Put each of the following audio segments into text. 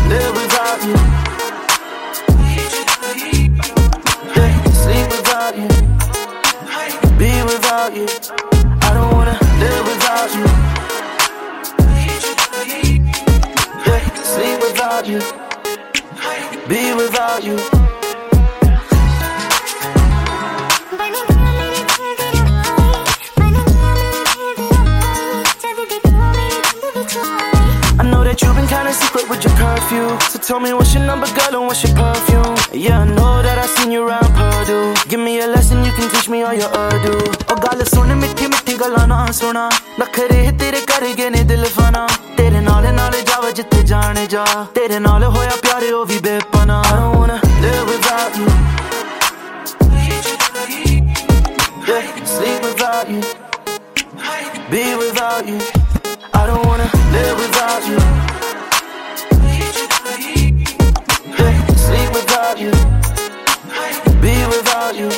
live without you. Yeah, sleep without you, be without you. I don't wanna live without you. Yeah, sleep without you, be without you. I know that you've been kinda secret with your curfew, so tell me what's your number, girl, and what's your perfume. Yeah, I know that I seen you around Purdue. Give me a lesson, you can teach me all your Urdu. Oh, gall sun mitti mitti galan na suna, nakhre tere karge ne dil fana. Tere naal jawa jitte jaane ja, tere naal hoya pyare o vi bepana. I don't wanna live without you. Yeah, sleep without you, be without you. I don't wanna live without you. Yeah, sleep without you, be without you.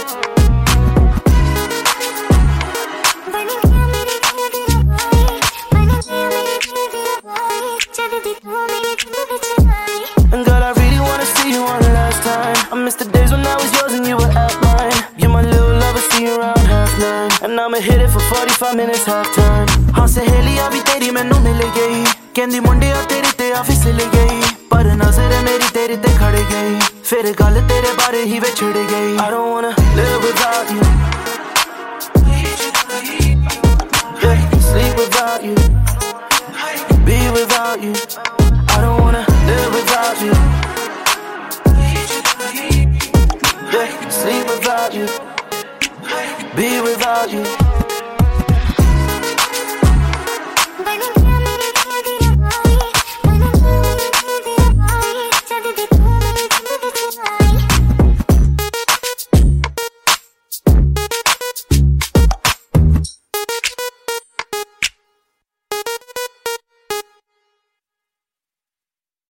And girl, I really wanna see you one last time. I miss the days when I was yours and you were at mine. You're my little lover, see you around 9:30. And I'ma hit it for 45 minutes halftime. हाँ सहेलियां भी तेरी मैनू मिल गई, कहंदी मुंडिया तेरी ते office ले गई, पर नजर मेरी तेरी ते खड़ गई, फिर गल तेरे बारे ही विछड़ गई. I don't wanna live without you.